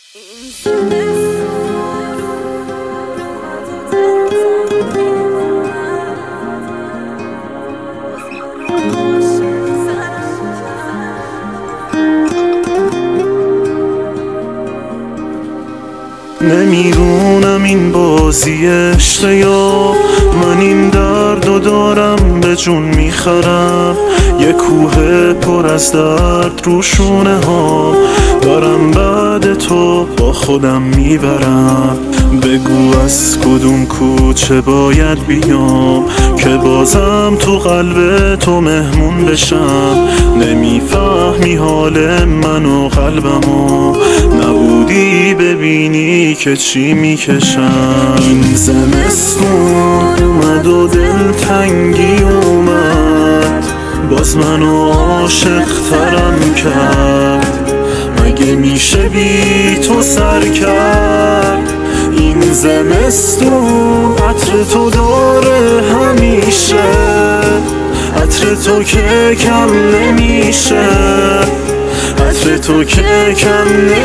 نمیدونم این بازی عشقه یا من این دردو دارم به جون میخرم. یه کوه پر از درد رو شونه ها دارم بعد تو با خودم میبرم. بگو از کدوم کوچه باید بیام که بازم تو قلب تو مهمون بشم. نمیفهمی حال من و قلبمو، نبودی ببینی که چی میکشم. این زمستون اومد و دلتنگی اومد، باز منو عاشق ترم کرد. مگه میشه بی تو سر کرد؟ این زمستون عطر تو داره همیشه، عطر تو که کم نمیشه، عطر تو که کم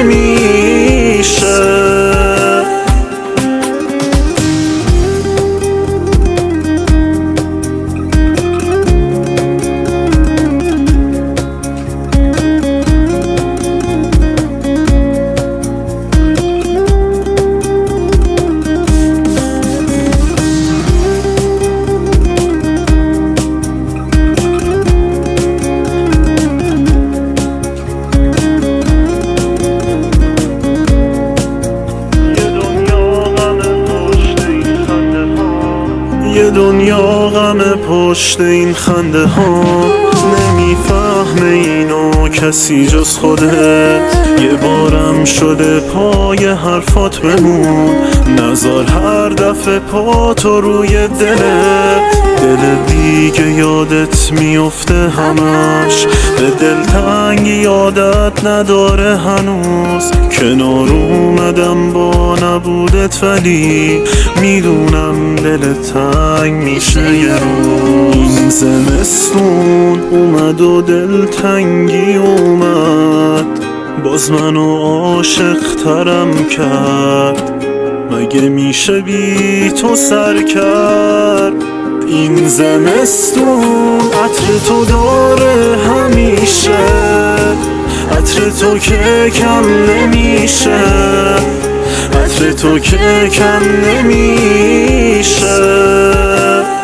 نمیشه. یه دنیا غم پشت این خنده ها، نمیفهمه اینو کسی جز خودت. یه بارم شده پای حرفات بمون، نزار هر دفعه پا تو روی دلت. دل دیگه یادت میفته همش، به دلتنگ یادت نداره هنوز. کنار اومدم با نبودت ولی میدونم دلت تنگ میشه یه روز. این زمستون اومد و دلتنگی اومد، باز منو عاشق ترم کرد. مگه میشه بی تو سر کرد؟ این زمستون عطر تو داره همیشه، عطر تو که کم نمیشه، عطر تو که کم نمیشه.